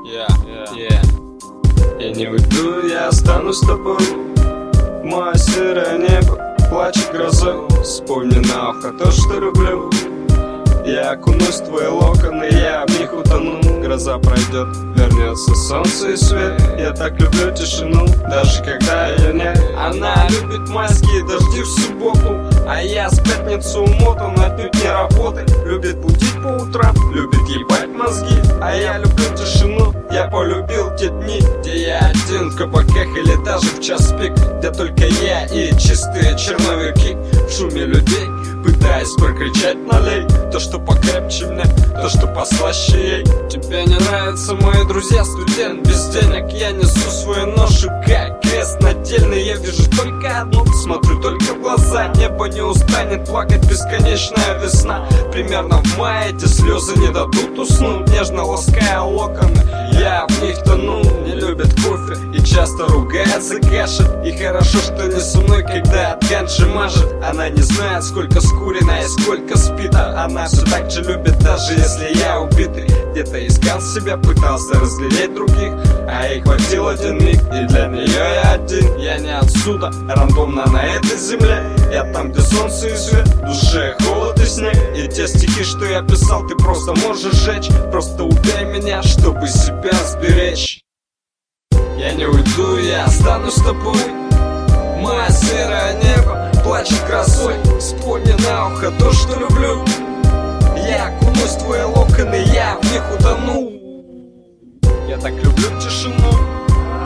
Я не уйду, я останусь с тобой. Мое серое небо плачет грозой. Вспомни на ухо то, что люблю. Я окунусь в твои локоны, я в них утону. Гроза пройдет, вернется солнце и свет. Я так люблю тишину, даже когда ее нет. Она любит майские дожди в субботу, а я с пятницы умотан, отнюдь не работы. Любит будить по утрам, любит ебать мозги. А я люблю тишину, я полюбил те дни, где я один в кабаках или даже в час пик, где только я и чистые черновики. В шуме людей пытаясь прокричать налей то, что покрепче мне, то, что послаще ей. Тебе не нравятся мои друзья, студент без денег. Я несу свою ношу, как крест нательный. Я вижу только одну, смотрю только в глаза. Небо не устанет плакать, бесконечная весна. Примерно в мае эти слезы не дадут уснуть. Нежно лаская локоны, я в них тону. Не любит кофе и часто ругается, кашет. И хорошо, что не со мной, когда от ганджи мажет. Она не знает, сколько скурено и сколько спит. Она все так же любит, даже если я убитый. Где-то искал себя, пытался разглядеть других, а их хватил один миг, и для нее я один. Я не отсюда, рандомно на этой земле. Я там, где солнце и свет, в душе холод и снег. И те стихи, что я писал, ты просто можешь сжечь. Просто убей меня, чтобы себя сберечь. Я не уйду, я останусь с тобой. Мое серое небо плачет грозой. Вспомни на ухо то, что люблю. Я окунусь в твои локоны, я в них утону. Я так люблю тишину.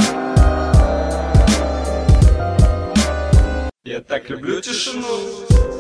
Я так люблю тишину.